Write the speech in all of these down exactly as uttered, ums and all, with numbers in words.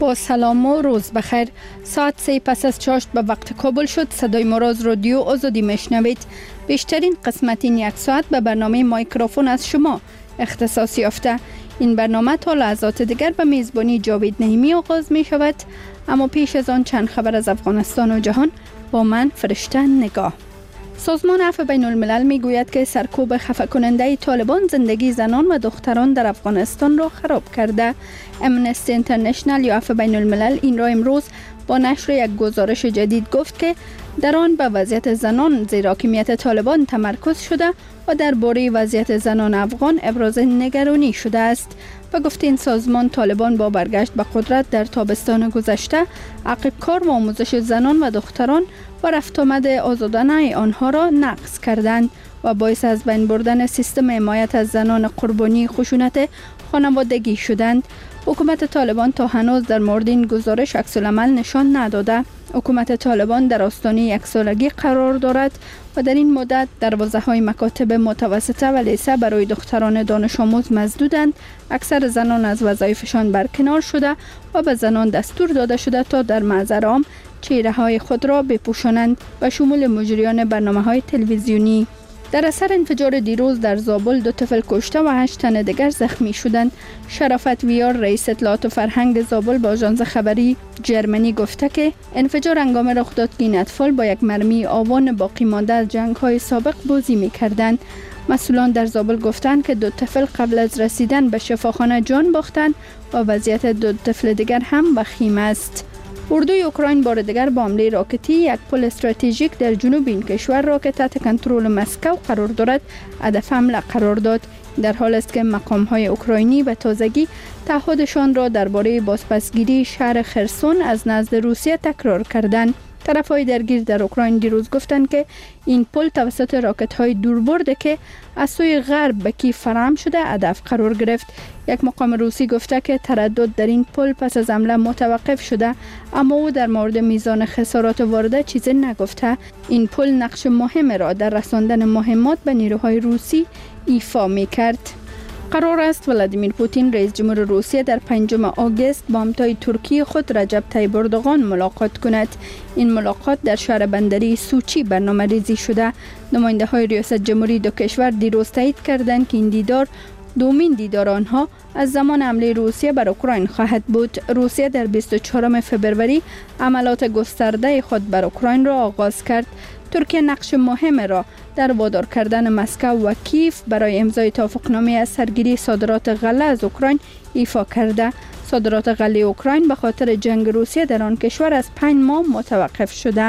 با سلام و روز بخیر. ساعت سه پس از چاشت به وقت کابل شد. صدای مراز رادیو آزادی میشنوید. بیشترین قسمت این یک ساعت به برنامه مایکروفون از شما اختصاص یافته. این برنامه تا لحظات دیگر به میزبانی جاوید نعیمی آغاز می شود. اما پیش از آن چند خبر از افغانستان و جهان با من فرشته نگاه. سازمان عفو بین الملل می گوید که سرکوب خفه کننده طالبان زندگی زنان و دختران در افغانستان را خراب کرده. امنستی اینترنشنل یا عفو بین الملل این را امروز با نشر یک گزارش جدید گفت که در آن به وضعیت زنان زیر حاکمیت طالبان تمرکز شده و درباره وضعیت زنان افغان ابراز نگرانی شده است. و گفت این سازمان طالبان با برگشت به قدرت در تابستان گذشته عقب کار و آموزش زنان و دختران و رفت آمد آزادانه آنها را نقض کردند و باعث از بین بردن سیستم حمایت از زنان قربانی خشونت خانوادگی شدند. حکومت طالبان تا هنوز در مورد این گزارش عکس‌العمل نشان نداده. حکومت طالبان در آستانه یک سالگی قرار دارد و در این مدت دروازه‌های مکاتب متوسطه و لیسه برای دختران دانش آموز مسدودند. اکثر زنان از وظایفشان برکنار شده و به زنان دستور داده شده تا در محضر عام چهره‌های خود را بپوشانند و شمول مجریان برنامه‌های تلویزیونی. در اثر انفجار دیروز در زابل دو طفل کشته و هشت تن دیگر زخمی شدند. شرافت ویار رئیس اطلاعات و فرهنگ زابل با آژانس خبری جرمنی گفته که انفجار هنگام رخ داد که این اطفال با یک مرمی آوان باقی مانده از جنگ‌های سابق بازی می‌کردند. مسئولان در زابل گفتند که دو طفل قبل از رسیدن به شفاخانه جان باختند و وضعیت دو طفل دیگر هم وخیم است. اردوی اوکراین بار دیگر با حمله راکتی یک پل استراتژیک در جنوب این کشور را که تحت کنترل مسکو قرار دارد هدف حمله قرار داد. در حال است که مقام‌های اوکراینی به تازگی تعهدشان را درباره بازپسگیری شهر خرسون از نزد روسیه تکرار کردند. طرف‌های درگیر در اوکراین دیروز گفتند که این پل توسط راکت‌های دوربرد که از سوی غرب به کیف فراهم شده هدف قرار گرفت. یک مقام روسی گفته که تردد در این پل پس از حمله متوقف شده، اما او در مورد میزان خسارات وارده چیزی نگفته. این پل نقش مهم را در رساندن مهمات به نیروهای روسی ایفا می‌کرد. قرار است ولادیمیر پوتین رئیس جمهور روسیه در پنجم آگوست با همتای ترکی خود رجب طیب اردوغان ملاقات کند. این ملاقات در شهر بندری سوچی برنامه ریزی شده. نماینده های ریاست جمهوری دو کشور دیروز تایید کردند که این دیدار دومین دیدار آنها از زمان حمله روسیه بر اوکراین خواهد بود. روسیه در بیست و چهارم فوریه عملیات گسترده خود بر اوکراین را آغاز کرد. ترکیه نقش مهم را در وادار کردن مسکو و کیف برای امضای توافقنامه از سرگیری صادرات غله از اوکراین ایفا کرده. صادرات غله اوکراین به خاطر جنگ روسیه در آن کشور از پنج ماه متوقف شده.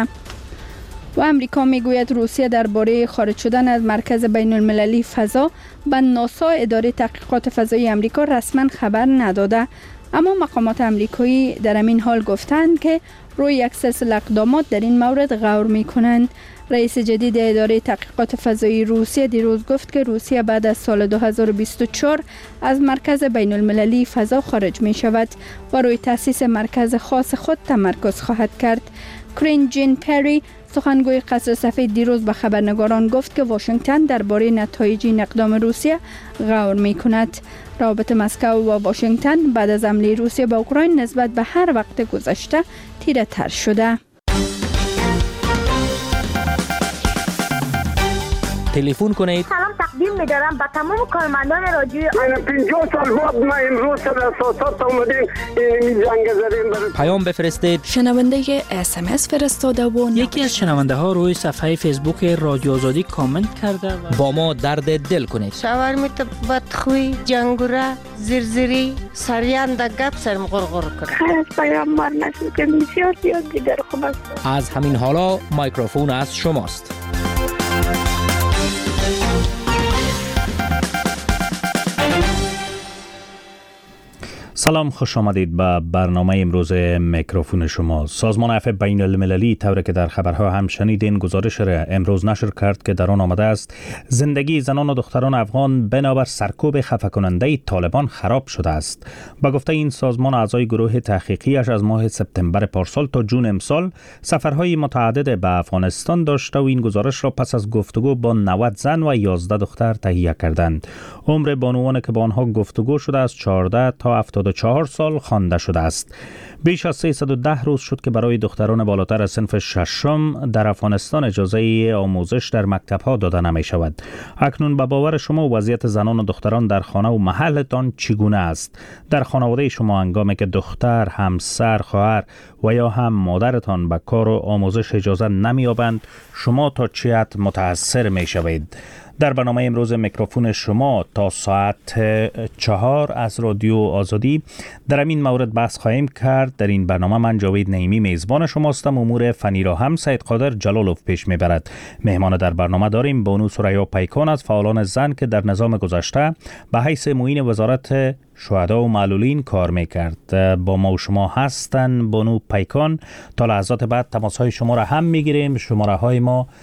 و امریکا میگوید روسیه درباره خارج شدن از مرکز بین المللی فضا به ناسا اداره تحقیقات فضایی امریکا رسما خبر نداده، اما مقامات امریکایی در همین حال گفتند که روی یک سلسله اقدامات در این مورد غور میکنند. رئیس جدید اداره تحقیقات فضایی روسیه دیروز گفت که روسیه بعد از سال دو هزار و بیست و چهار از مرکز بین المللی فضا خارج می شود و روی تأسیس مرکز خاص خود تمرکز خواهد کرد. کرین جین پری سخنگوی قصر سفید دیروز به خبرنگاران گفت که واشنگتن درباره نتایج این اقدام روسیه غور می کند. روابط مسکو و واشنگتن بعد از حمله روسیه به اوکراین نسبت به هر وقت گذشته تیره تر شده. تلفن کنید. سلام تقدیم می‌دارم به تمام کارمندان رادیو. پنجاه سال بعد ما امروز سر اساسات اومدیم این جنگ زدیم. پیام بفرستید. شنونده اس ام اس فرستاده و یکی از شنونده ها روی صفحه فیسبوک رادیو آزادی کامنت کرده و با ما درد دل کنید. شاورمیت بدخوی، جنگوره، زرزری، سریان در گپ سرم غرغر کرد. خیلی از پیام مار نشد که بسیار زیاد دیگر خوب است. از همین حالا مایکروفون از شماست. سلام، خوش آمدید به برنامه امروز میکروفون شما. سازمان عفو بین المللی طوری که در خبرها هم شنیدین گزارش را امروز نشر کرد که در آن آمده است زندگی زنان و دختران افغان بنابر سرکوب خفه کننده طالبان خراب شده است. با گفته این سازمان اعضای گروه تحقیقیش از ماه سپتامبر پارسال تا جون امسال سفرهای متعدد به افغانستان داشته و این گزارش را پس از گفتگو با نود زن و یازده دختر تهیه کردند. عمر بانوان که با آنها گفتگو شده از چهارده تا هفتاد هفتاد و چهار سال خوانده شده است. بیش از سیصد و ده روز شد که برای دختران بالاتر از صنف ششم در افغانستان اجازه آموزش در مکتب‌ها داده نمی شود. اکنون به باور شما وضعیت زنان و دختران در خانه و محلتان چگونه است؟ در خانواده شما هنگامی که دختر، همسر، خواهر و یا هم مادرتان به کار و آموزش اجازه نمی‌یابند، شما تا چه حد متأثر می‌شوید؟ در برنامه امروز میکروفون شما تا ساعت چهار از رادیو آزادی در این مورد بحث خواهیم کرد. در این برنامه من جاوید نعیمی میزبان شماستم. امور فنی را هم سید قادر جلالوف پیش میبرد. مهمان در برنامه داریم بانو ثریا پیکان از فعالان زن که در نظام گذشته به حیث معین وزارت شهدا و معلولین کار میکرد. با ما و شما هستن بانو پیکان. تا لحظات بعد تماس های شما را هم میگیریم. شماره های ما